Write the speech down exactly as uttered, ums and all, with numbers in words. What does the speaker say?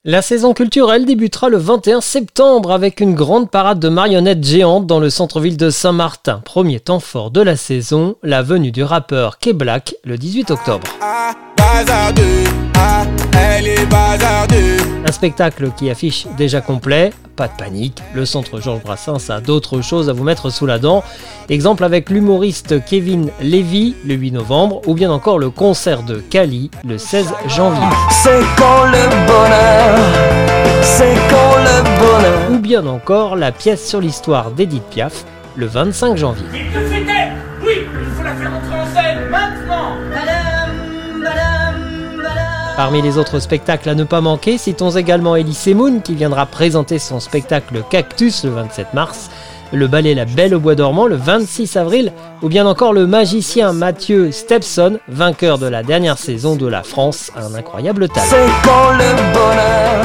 La saison culturelle débutera le vingt et un septembre avec une grande parade de marionnettes géantes dans le centre-ville de Saint-Martin. Premier temps fort de la saison, la venue du rappeur K-Black le dix-huit octobre. Ah, bazardeux, ah, elle est bazardeux. Un spectacle qui affiche déjà complet, pas de panique, le centre Georges Brassens a d'autres choses à vous mettre sous la dent. Exemple avec l'humoriste Kevin Lévy le huit novembre ou bien encore le concert de Kali le seize janvier. C'est quand le bonheur, c'est quand le bonheur. Ou bien encore la pièce sur l'histoire d'Edith Piaf le vingt-cinq janvier. Il te fait taire. Oui, il faut la faire entrer en scène maintenant. Parmi les autres spectacles à ne pas manquer, citons également Elise Moon qui viendra présenter son spectacle Cactus le vingt-sept mars, le ballet La Belle au Bois dormant le vingt-six avril, ou bien encore le magicien Mathieu Stepson, vainqueur de la dernière saison de La France, un incroyable talent. C'est quand le bonheur.